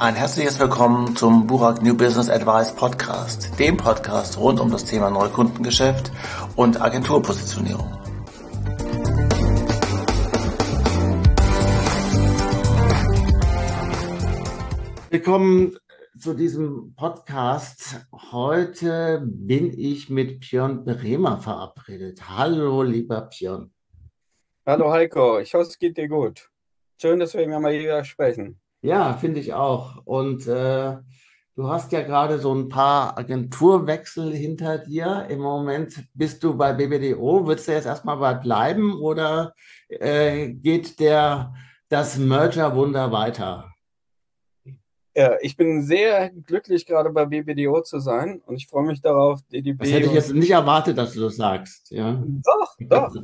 Ein herzliches Willkommen zum Burak New Business Advice Podcast, dem Podcast rund um das Thema Neukundengeschäft und Agenturpositionierung. Willkommen zu diesem Podcast. Heute bin ich mit Björn Bremer verabredet. Hallo, lieber Björn. Hallo Heiko, ich hoffe, es geht dir gut. Schön, dass wir mal wieder sprechen. Ja, finde ich auch. Und du hast ja gerade so ein paar Agenturwechsel hinter dir. Im Moment bist du bei BBDO. Würdest du jetzt erstmal bei bleiben oder geht das Merger-Wunder weiter? Ich bin sehr glücklich, gerade bei BBDO zu sein und ich freue mich darauf, Das hätte DDB ich jetzt nicht erwartet, dass du das sagst. Ja. Doch.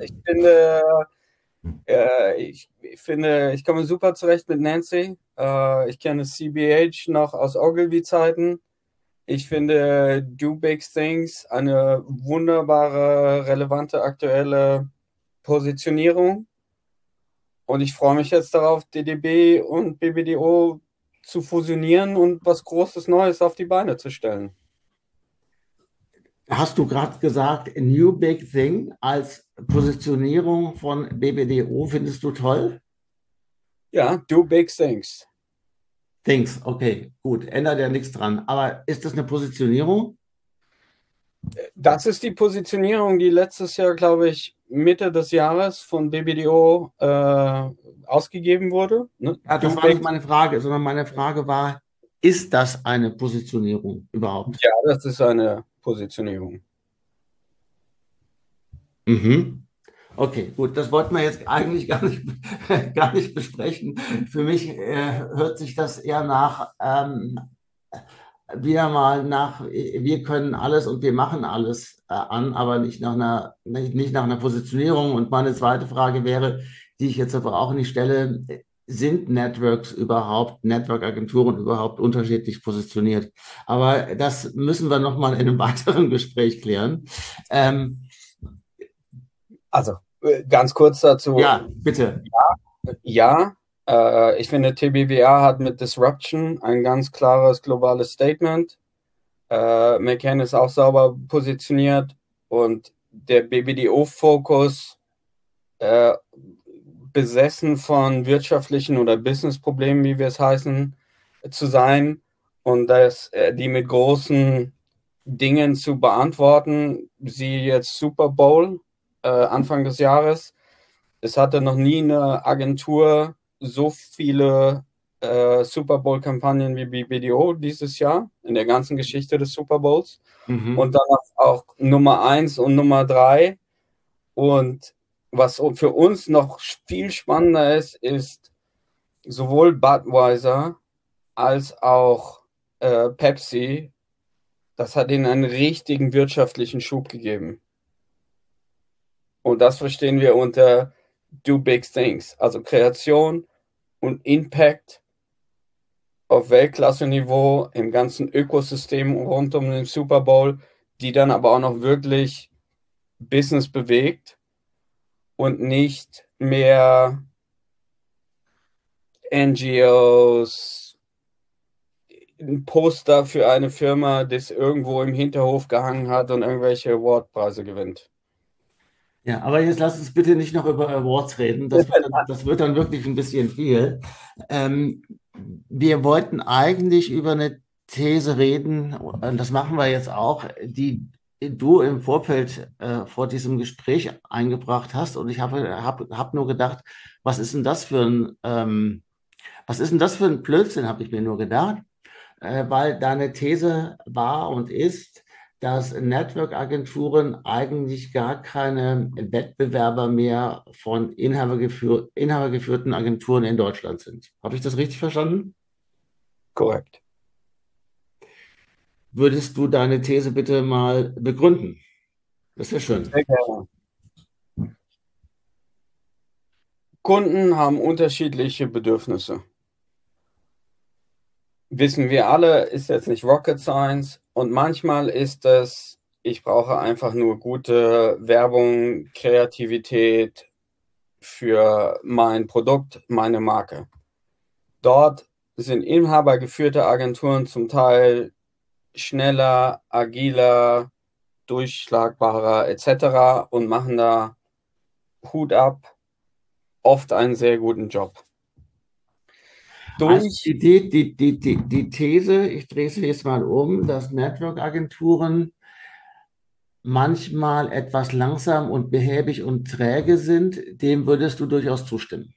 Ich finde, ich komme super zurecht mit Nancy. Ich kenne CBH noch aus Ogilvy-Zeiten. Ich finde Do Big Things eine wunderbare, relevante, aktuelle Positionierung. Und ich freue mich jetzt darauf, DDB und BBDO zu fusionieren und was Großes Neues auf die Beine zu stellen. Hast du gerade gesagt, New Big Thing als Positionierung von BBDO findest du toll? Ja, Do Big Things. Things, okay, gut, ändert ja nichts dran. Aber ist das eine Positionierung? Das ist die Positionierung, die letztes Jahr, glaube ich, Mitte des Jahres von BBDO ausgegeben wurde. Ne? Ja, das Do war nicht Big. meine Frage, sondern meine Frage war, ist das eine Positionierung überhaupt? Ja, das ist eine Positionierung. Mhm. Okay, gut, das wollten wir jetzt eigentlich gar nicht besprechen. Für mich hört sich das eher wieder mal nach, wir können alles und wir machen alles an, aber nicht nach einer Positionierung. Und meine zweite Frage wäre, die ich jetzt aber auch nicht stelle, sind Network-Agenturen überhaupt unterschiedlich positioniert? Aber das müssen wir nochmal in einem weiteren Gespräch klären. Also, ganz kurz dazu. Ja, bitte. Ja, ich finde, TBWA hat mit Disruption ein ganz klares globales Statement. McCann ist auch sauber positioniert und der BBDO-Fokus besessen von wirtschaftlichen oder Business-Problemen, wie wir es heißen, zu sein und die mit großen Dingen zu beantworten. Sie jetzt Super Bowl Anfang des Jahres. Es hatte noch nie eine Agentur so viele Super Bowl-Kampagnen wie BBDO dieses Jahr in der ganzen Geschichte des Super Bowls. Und Mhm. dann auch Nummer 1 und Nummer 3. Und was für uns noch viel spannender ist sowohl Budweiser als auch Pepsi, das hat ihnen einen richtigen wirtschaftlichen Schub gegeben. Und das verstehen wir unter Do Big Things, also Kreation und Impact auf Weltklasse-Niveau im ganzen Ökosystem rund um den Super Bowl, die dann aber auch noch wirklich Business bewegt und nicht mehr NGOs, ein Poster für eine Firma, das irgendwo im Hinterhof gehangen hat und irgendwelche Awardpreise gewinnt. Ja, aber jetzt lass uns bitte nicht noch über Awards reden. Das wird dann wirklich ein bisschen viel. Ähm, Wir wollten eigentlich über eine These reden, und das machen wir jetzt auch, die du im Vorfeld vor diesem Gespräch eingebracht hast. Und ich hab nur gedacht, was ist denn das für was ist denn das für ein Blödsinn, habe ich mir nur gedacht, weil deine These war und ist, dass Network-Agenturen eigentlich gar keine Wettbewerber mehr von inhabergeführten Agenturen in Deutschland sind. Habe ich das richtig verstanden? Korrekt. Würdest du deine These bitte mal begründen? Das wäre schön. Sehr gerne. Kunden haben unterschiedliche Bedürfnisse. Wissen wir alle, ist jetzt nicht Rocket Science. Und manchmal ist es, ich brauche einfach nur gute Werbung, Kreativität für mein Produkt, meine Marke. Dort sind inhabergeführte Agenturen zum Teil schneller, agiler, durchschlagbarer etc. und machen da Hut ab oft einen sehr guten Job. Also Durch die These, ich drehe sie jetzt mal um, dass Network-Agenturen manchmal etwas langsam und behäbig und träge sind, dem würdest du durchaus zustimmen.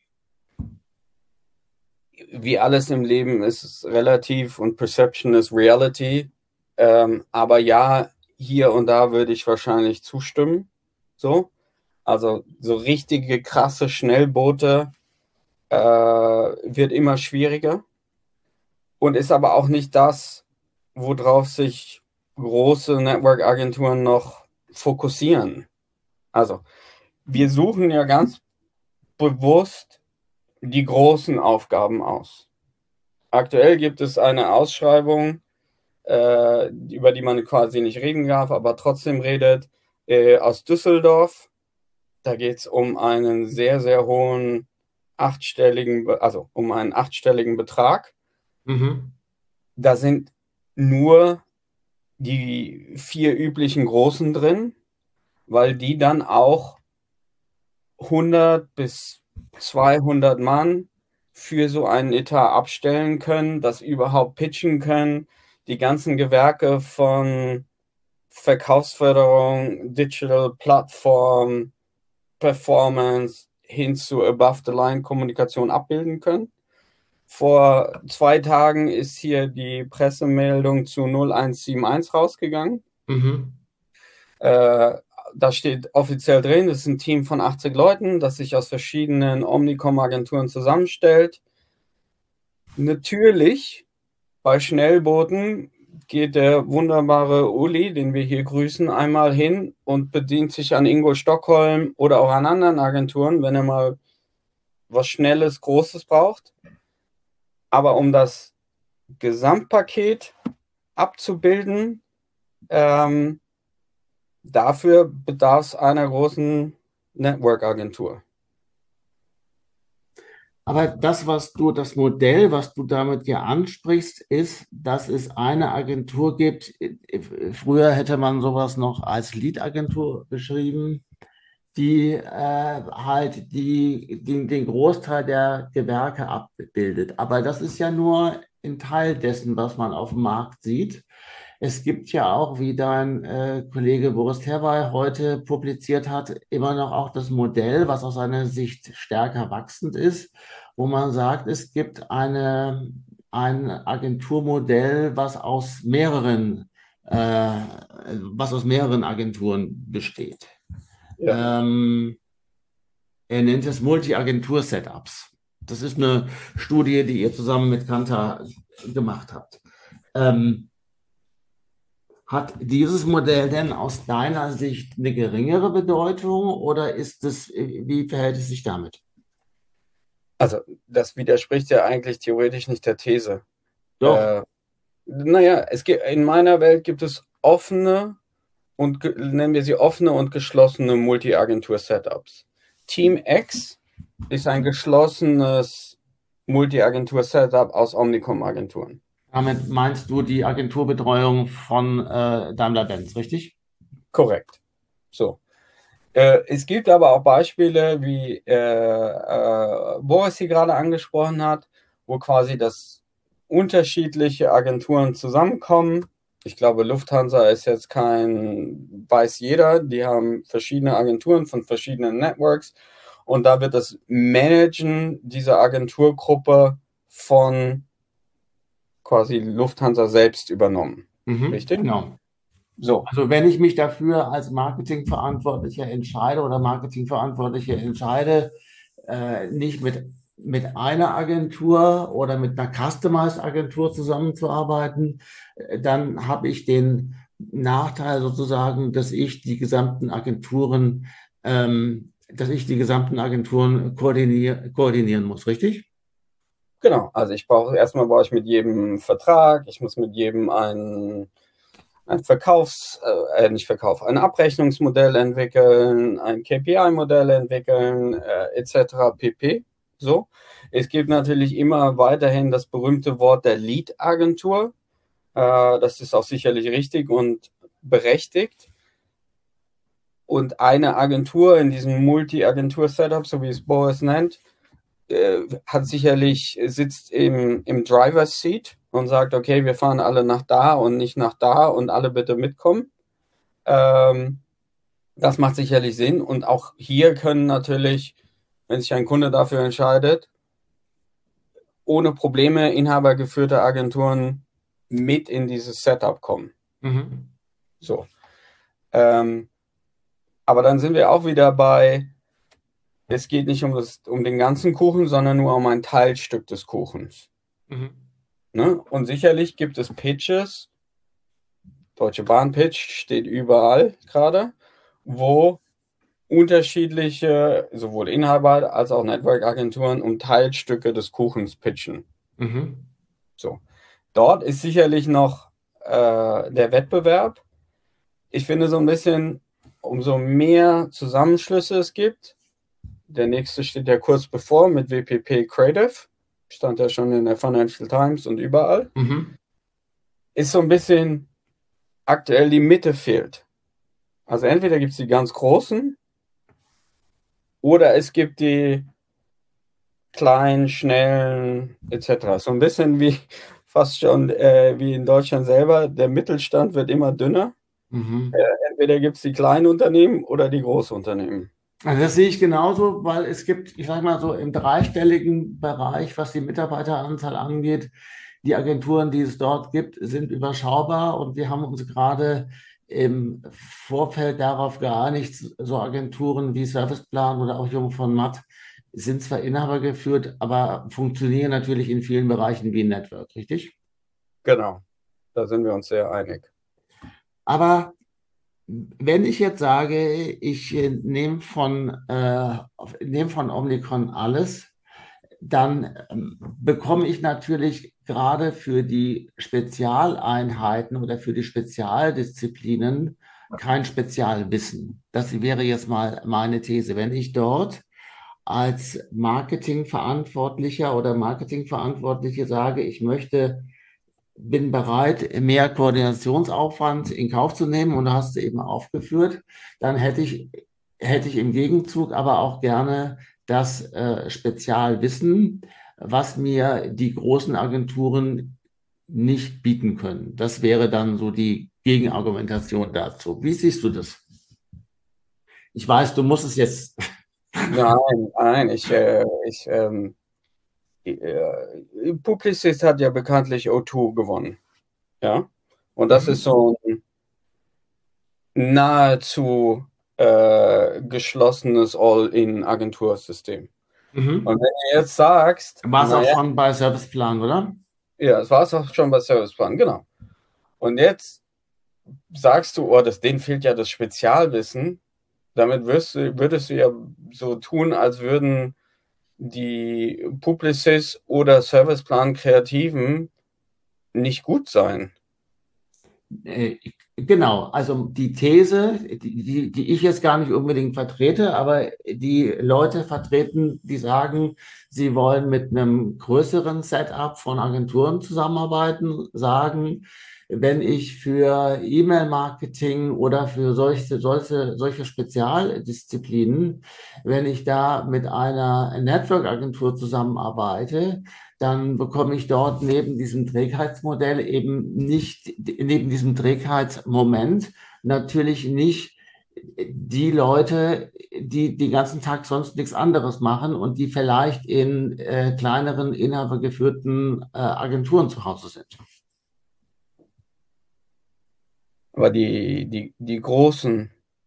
Wie alles im Leben ist es relativ und Perception ist Reality. Aber ja, hier und da würde ich wahrscheinlich zustimmen. So. Also so richtige krasse Schnellboote wird immer schwieriger und ist aber auch nicht das, worauf sich große Network-Agenturen noch fokussieren. Also wir suchen ja ganz bewusst die großen Aufgaben aus. Aktuell gibt es eine Ausschreibung, über die man quasi nicht reden darf, aber trotzdem redet, aus Düsseldorf. Da geht es um einen sehr, sehr hohen also um einen achtstelligen Betrag. Mhm. Da sind nur die 4 üblichen Großen drin, weil die dann auch 100 bis 200 Mann für so einen Etat abstellen können, das überhaupt pitchen können, die ganzen Gewerke von Verkaufsförderung, Digital Plattform, Performance hin zu Above-the-Line-Kommunikation abbilden können. Vor 2 Tagen ist hier die Pressemeldung zu 0171 rausgegangen. Mhm. Da steht offiziell drin, das ist ein Team von 80 Leuten, das sich aus verschiedenen Omnicom-Agenturen zusammenstellt. Natürlich, bei Schnellbooten geht der wunderbare Uli, den wir hier grüßen, einmal hin und bedient sich an Ingo Stockholm oder auch an anderen Agenturen, wenn er mal was Schnelles, Großes braucht. Aber um das Gesamtpaket abzubilden, dafür bedarf es einer großen Network-Agentur. Aber das Modell, was du damit hier ansprichst, ist, dass es eine Agentur gibt. Früher hätte man sowas noch als Lead-Agentur beschrieben, die halt den Großteil der Gewerke abbildet. Aber das ist ja nur ein Teil dessen, was man auf dem Markt sieht. Es gibt ja auch, wie dein Kollege Boris Terwey heute publiziert hat, immer noch auch das Modell, was aus seiner Sicht stärker wachsend ist, wo man sagt, es gibt ein Agenturmodell, was aus mehreren Agenturen besteht. Ja. Er nennt es Multi-Agentur-Setups. Das ist eine Studie, die ihr zusammen mit Kantar gemacht habt. Hat dieses Modell denn aus deiner Sicht eine geringere Bedeutung oder wie verhält es sich damit? Also, das widerspricht ja eigentlich theoretisch nicht der These. Doch. Naja, in meiner Welt gibt es offene und nennen wir sie offene und geschlossene Multi-Agentur-Setups. Team X ist ein geschlossenes Multi-Agentur-Setup aus Omnicom-Agenturen. Damit meinst du die Agenturbetreuung von Daimler-Benz, richtig? Korrekt. So. Es gibt aber auch Beispiele, wie Boris sie gerade angesprochen hat, wo quasi das unterschiedliche Agenturen zusammenkommen. Ich glaube, Lufthansa ist jetzt weiß jeder, die haben verschiedene Agenturen von verschiedenen Networks und da wird das Managen dieser Agenturgruppe von quasi Lufthansa selbst übernommen. Richtig? Genau. So. Also wenn ich mich dafür als Marketingverantwortlicher entscheide oder Marketingverantwortliche entscheide, nicht mit einer Agentur oder mit einer Customized-Agentur zusammenzuarbeiten, dann habe ich den Nachteil sozusagen, dass ich die gesamten Agenturen koordinieren muss, richtig? Genau, also erstmal brauche ich mit jedem Vertrag, ich muss mit jedem ein ein Abrechnungsmodell entwickeln, ein KPI-Modell entwickeln, etc. pp. So. Es gibt natürlich immer weiterhin das berühmte Wort der Lead-Agentur. Das ist auch sicherlich richtig und berechtigt. Und eine Agentur in diesem Multi-Agentur-Setup, so wie es Boris nennt, sitzt im Driver's Seat und sagt, okay, wir fahren alle nach da und nicht nach da und alle bitte mitkommen. Das macht sicherlich Sinn. Und auch hier können natürlich, wenn sich ein Kunde dafür entscheidet, ohne Probleme inhabergeführte Agenturen mit in dieses Setup kommen. Mhm. So. Aber dann sind wir auch wieder bei, es geht nicht um den ganzen Kuchen, sondern nur um ein Teilstück des Kuchens. Mhm. Ne? Und sicherlich gibt es Pitches, Deutsche Bahn Pitch steht überall gerade, wo unterschiedliche, sowohl Inhaber als auch Network-Agenturen um Teilstücke des Kuchens pitchen. Mhm. So. Dort ist sicherlich noch der Wettbewerb. Ich finde so ein bisschen, umso mehr Zusammenschlüsse es gibt, der nächste steht ja kurz bevor mit WPP Creative, stand ja schon in der Financial Times und überall, Mhm. ist so ein bisschen aktuell die Mitte fehlt. Also entweder gibt es die ganz großen oder es gibt die kleinen, schnellen etc. So ein bisschen wie fast schon wie in Deutschland selber, der Mittelstand wird immer dünner. Mhm. Entweder gibt es die kleinen Unternehmen oder die Großunternehmen. Also das sehe ich genauso, weil es gibt, ich sage mal so, im dreistelligen Bereich, was die Mitarbeiteranzahl angeht, die Agenturen, die es dort gibt, sind überschaubar und wir haben uns gerade im Vorfeld darauf geeinigt, so Agenturen wie Serviceplan oder auch Jung von Matt sind zwar Inhaber geführt, aber funktionieren natürlich in vielen Bereichen wie ein Network, richtig? Genau, da sind wir uns sehr einig. Aber wenn ich jetzt sage, ich nehm von Omnicom alles, dann bekomme ich natürlich gerade für die Spezialeinheiten oder für die Spezialdisziplinen kein Spezialwissen. Das wäre jetzt mal meine These. Wenn ich dort als Marketingverantwortlicher oder Marketingverantwortliche sage, bin bereit, mehr Koordinationsaufwand in Kauf zu nehmen und da hast du eben aufgeführt, dann hätte ich im Gegenzug aber auch gerne das Spezialwissen, was mir die großen Agenturen nicht bieten können. Das wäre dann so die Gegenargumentation dazu. Wie siehst du das? Ich weiß, du musst es jetzt. Nein, Publicis hat ja bekanntlich O2 gewonnen. Ja. Und das ist Mhm. so ein nahezu geschlossenes All-in-Agentursystem. Und Mhm. wenn du jetzt sagst, War es auch naja, schon bei Serviceplan, oder? ja, das war es auch schon bei Serviceplan, genau. Und jetzt sagst du, oh, denen fehlt ja das Spezialwissen. Damit würdest du ja so tun, als würden die Publicis oder Serviceplan Kreativen nicht gut sein. Äh, Genau, also die These, die ich jetzt gar nicht unbedingt vertrete, aber die Leute vertreten, die sagen, sie wollen mit einem größeren Setup von Agenturen zusammenarbeiten, sagen, wenn ich für E-Mail-Marketing oder für solche Spezialdisziplinen, wenn ich da mit einer Network-Agentur zusammenarbeite, dann bekomme ich dort neben diesem Trägheitsmodell eben nicht, neben diesem Trägheitsmoment natürlich nicht die Leute, die den ganzen Tag sonst nichts anderes machen und die vielleicht in kleineren, inhabergeführten Agenturen zu Hause sind. Aber die großen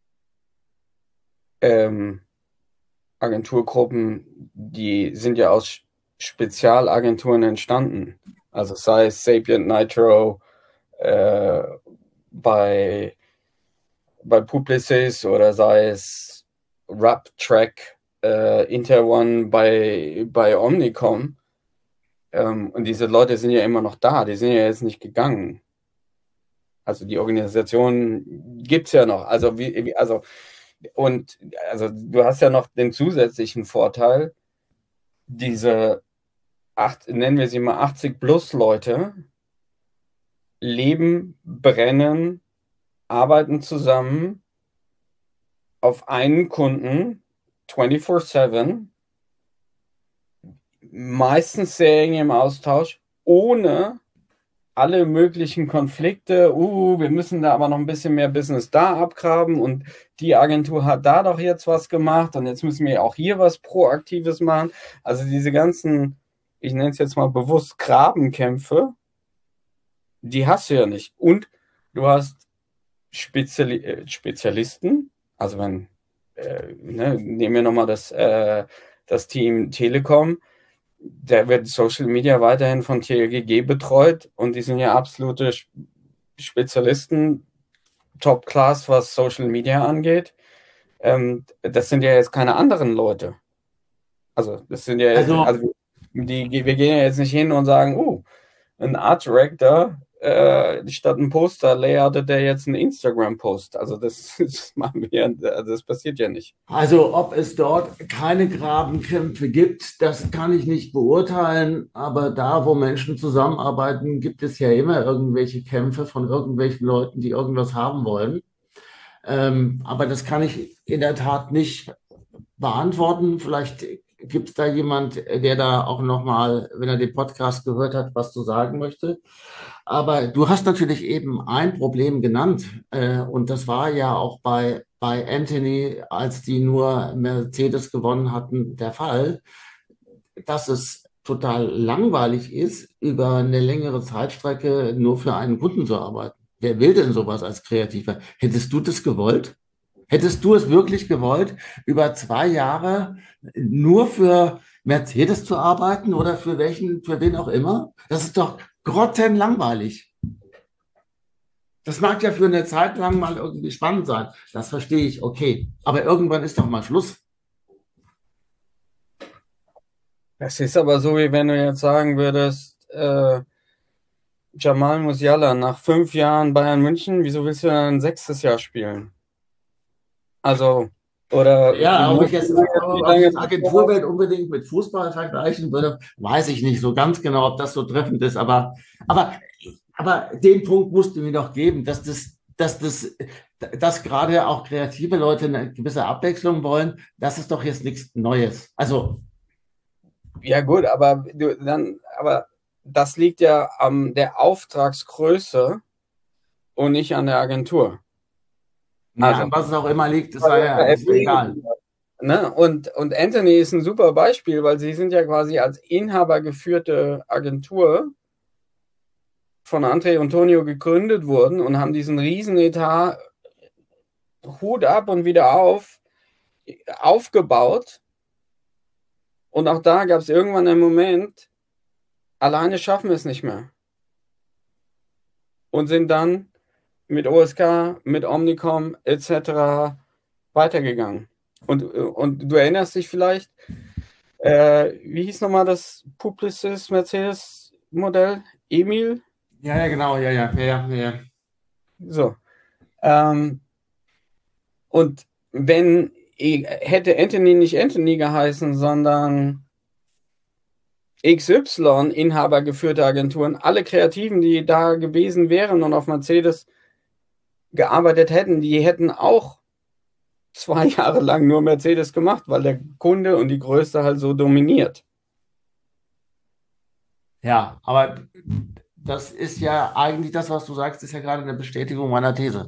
ähm, Agenturgruppen, die sind ja aus Spezialagenturen entstanden. Also sei es Sapient Nitro äh, bei, bei Publicis oder sei es RapTrack Interone bei Omnicom. Und diese Leute sind ja immer noch da, die sind ja jetzt nicht gegangen. Also die Organisation gibt es ja noch. Also du hast ja noch den zusätzlichen Vorteil, diese, nennen wir sie mal 80 plus Leute, leben, brennen, arbeiten zusammen auf einen Kunden 24/7, meistens sehr eng im Austausch, ohne alle möglichen Konflikte. Wir müssen da aber noch ein bisschen mehr Business da abgraben und die Agentur hat da doch jetzt was gemacht und jetzt müssen wir auch hier was Proaktives machen. Also diese ganzen, ich nenne es jetzt mal bewusst Grabenkämpfe, die hast du ja nicht. Und du hast Spezialisten, also nehmen wir nochmal das Team Telekom, der wird Social Media weiterhin von TLGG betreut und die sind ja absolute Spezialisten, Top Class, was Social Media angeht. Das sind ja jetzt keine anderen Leute. Also, das sind ja jetzt, Also, also wir gehen ja jetzt nicht hin und sagen, ein Art Director, statt ein Poster layoutet der jetzt einen Instagram-Post. Also das machen wir, das passiert ja nicht. also ob es dort keine Grabenkämpfe gibt, das kann ich nicht beurteilen, aber da, wo Menschen zusammenarbeiten, gibt es ja immer irgendwelche Kämpfe von irgendwelchen Leuten, die irgendwas haben wollen. Aber das kann ich in der Tat nicht beantworten. Vielleicht gibt es da jemand, der da auch nochmal, wenn er den Podcast gehört hat, was zu sagen möchte. Aber du hast natürlich eben ein Problem genannt, und das war ja auch bei Anthony, als die nur Mercedes gewonnen hatten, der Fall, dass es total langweilig ist, über eine längere Zeitstrecke nur für einen Kunden zu arbeiten. Wer will denn sowas als Kreativer? Hättest du das gewollt? Hättest du es wirklich gewollt, über 2 Jahre nur für Mercedes zu arbeiten oder für wen auch immer? Das ist doch grottenlangweilig. Das mag ja für eine Zeit lang mal irgendwie spannend sein. Das verstehe ich, okay. Aber irgendwann ist doch mal Schluss. Das ist aber so, wie wenn du jetzt sagen würdest, Jamal Musiala nach 5 Jahren Bayern München, wieso willst du dann ein 6. Jahr spielen? Also, oder Ja, ob ne, ich jetzt, wie ob ich lange jetzt Agenturwelt unbedingt mit Fußball vergleichen würde, weiß ich nicht so ganz genau, ob das so treffend ist. Aber, aber den Punkt musst du mir doch geben, dass gerade auch kreative Leute eine gewisse Abwechslung wollen. Das ist doch jetzt nichts Neues. Also, ja gut, aber das liegt ja an der Auftragsgröße und nicht an der Agentur. ja, an Also, was es auch immer liegt, ist egal. ne? Und Anthony ist ein super Beispiel, weil sie sind ja quasi als inhabergeführte Agentur von André und Tonio gegründet worden und haben diesen riesen Etat Hut ab und wieder aufgebaut. Und auch da gab es irgendwann einen Moment, alleine schaffen wir es nicht mehr. Und sind dann mit OSK, mit Omnicom etc. weitergegangen. Und du erinnerst dich vielleicht, wie hieß nochmal das Publicis Mercedes Modell? Emil? Ja, ja, genau, ja, ja, ja, ja, ja. So. Ähm, und hätte Anthony nicht Anthony geheißen, sondern XY inhabergeführte Agenturen, alle Kreativen, die da gewesen wären und auf Mercedes gearbeitet hätten, die hätten auch 2 Jahre lang nur Mercedes gemacht, weil der Kunde und die Größe halt so dominiert. Ja, aber das ist ja eigentlich das, was du sagst, ist ja gerade eine Bestätigung meiner These.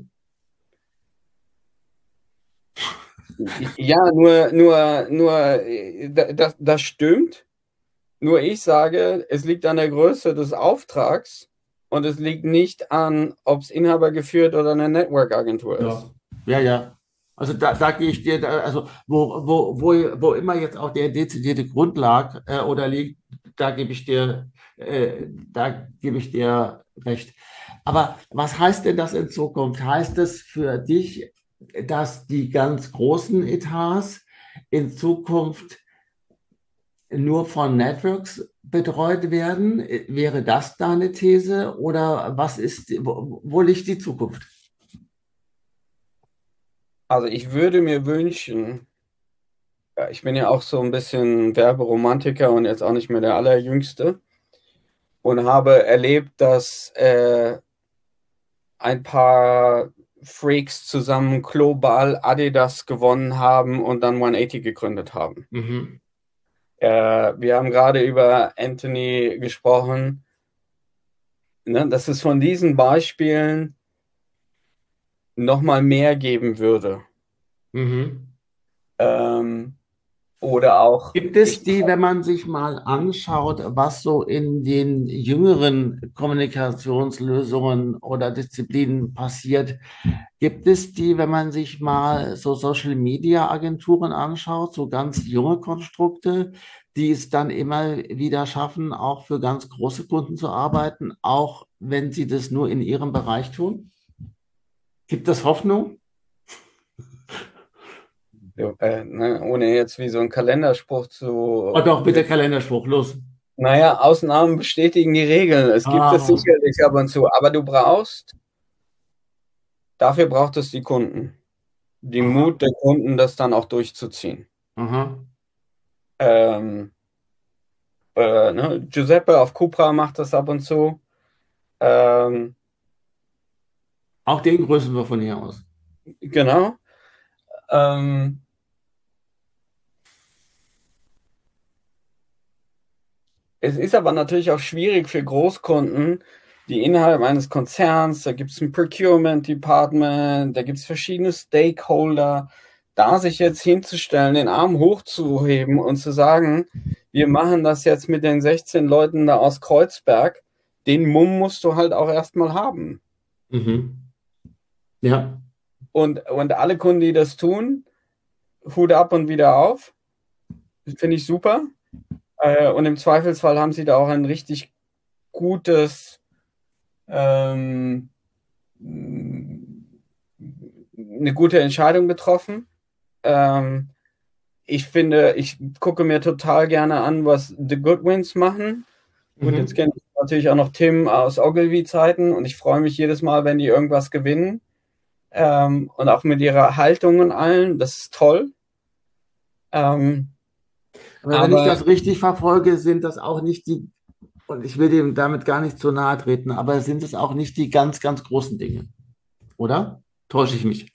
Ja, das stimmt. Nur ich sage, es liegt an der Größe des Auftrags und es liegt nicht an, ob es Inhaber geführt oder eine Network-Agentur Ja, ist. ja, ja. Also da gehe ich dir, also wo immer jetzt auch der dezidierte Grund lag oder liegt, da gebe ich dir recht. Aber was heißt denn das in Zukunft? Heißt es für dich, dass die ganz großen Etats in Zukunft nur von Networks betreut werden? Wäre das deine These oder wo liegt die Zukunft? Also ich würde mir wünschen, Ja, ich bin ja auch so ein bisschen Werberomantiker und jetzt auch nicht mehr der Allerjüngste und habe erlebt, dass ein paar Freaks zusammen global Adidas gewonnen haben und dann 180 gegründet haben. Mhm. Wir haben gerade über Anthony gesprochen, ne, dass es von diesen Beispielen nochmal mehr geben würde. Mhm. Ähm, oder auch, Gibt es die, wenn man sich mal anschaut, was so in den jüngeren Kommunikationslösungen oder Disziplinen passiert, gibt es die, wenn man sich mal so Social Media Agenturen anschaut, so ganz junge Konstrukte, die es dann immer wieder schaffen, auch für ganz große Kunden zu arbeiten, auch wenn sie das nur in ihrem Bereich tun? Gibt es Hoffnung? ne, ohne jetzt wie so ein Kalenderspruch Oh zu, doch, bitte Kalenderspruch, los. naja, Ausnahmen bestätigen die Regeln. Es gibt es Ah, sicherlich ab und zu, aber dafür braucht es die Kunden. Die aha, Mut der Kunden, das dann auch durchzuziehen. aha. Ähm, ne, Giuseppe auf Cupra macht das ab und zu. Ähm, Auch den grüßen wir von hier aus. genau. Ähm, Es ist aber natürlich auch schwierig für Großkunden, die innerhalb eines Konzerns, da gibt es ein Procurement Department, da gibt es verschiedene Stakeholder, da sich jetzt hinzustellen, den Arm hochzuheben und zu sagen, wir machen das jetzt mit den 16 Leuten da aus Kreuzberg, den Mumm musst du halt auch erstmal haben. Mhm. Ja. Und alle Kunden, die das tun, Hut ab und wieder auf, finde ich super. Und im Zweifelsfall haben sie da auch ein richtig gutes ähm, eine gute Entscheidung getroffen. Ähm, ich finde, ich gucke mir total gerne an, was The Goodwins machen. Gut, jetzt Mhm. kenne ich natürlich auch noch Tim aus Ogilvy-Zeiten und ich freue mich jedes Mal, wenn die irgendwas gewinnen. Und auch mit ihrer Haltung und allen, das ist toll. Ähm, Aber wenn ich aber das richtig verfolge, sind das auch nicht die, und ich will dem damit gar nicht zu nahe treten, aber sind es auch nicht die ganz, ganz großen Dinge, oder? Täusche ich mich?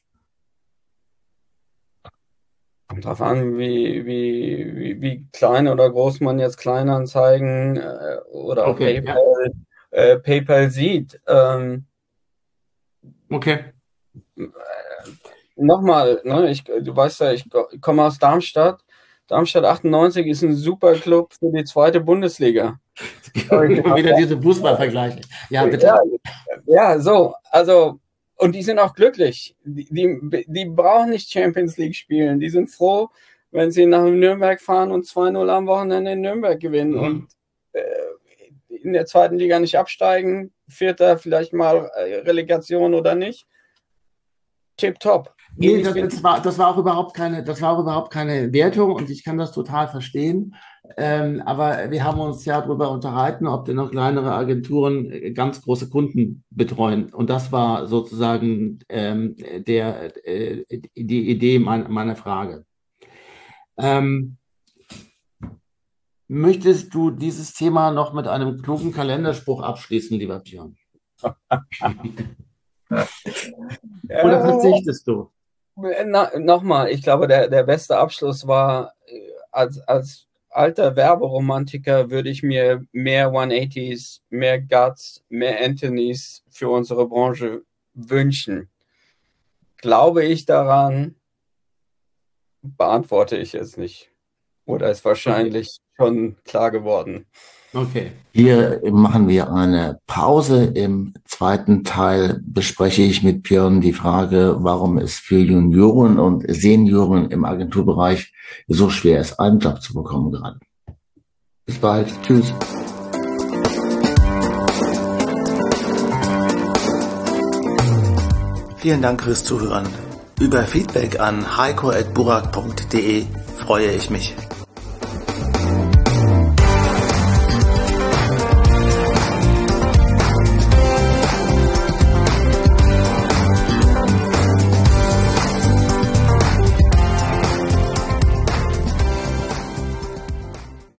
kommt drauf an, wie klein oder groß man jetzt Kleinanzeigen oder auch Okay, ja, PayPal sieht. okay. Nochmal, ne, du weißt ja, ich komme aus Darmstadt. Darmstadt 98 ist ein super Club für die zweite Bundesliga. Immer wieder diese Fußballvergleiche. Ja, Ja, bitte. ja, so, also, und die sind auch glücklich. Die brauchen nicht Champions League spielen. Die sind froh, wenn sie nach Nürnberg fahren und 2-0 am Wochenende in Nürnberg gewinnen und Mhm. äh, in der zweiten Liga nicht absteigen. Vierter, vielleicht mal Relegation oder nicht. Tipptopp. Nee, Ähnlich wie das war auch überhaupt keine Wertung und ich kann das total verstehen. Aber wir haben uns ja darüber unterhalten, ob denn noch kleinere Agenturen ganz große Kunden betreuen. Und das war sozusagen die Idee meiner Frage. Ähm, Möchtest du dieses Thema noch mit einem klugen Kalenderspruch abschließen, lieber Björn? Oder ja, verzichtest du? nochmal, ich glaube, der beste Abschluss war, als alter Werberomantiker würde ich mir mehr 180s, mehr Guts, mehr Anthonys für unsere Branche wünschen. Glaube ich daran, beantworte ich jetzt nicht. Oder ist Okay. wahrscheinlich schon klar geworden. Okay. Hier machen wir eine Pause. Im zweiten Teil bespreche ich mit Björn die Frage, warum es für Junioren und Senioren im Agenturbereich so schwer ist, einen Job zu bekommen gerade. Bis bald. Tschüss. Vielen Dank fürs Zuhören. Über Feedback an heiko@burak.de freue ich mich.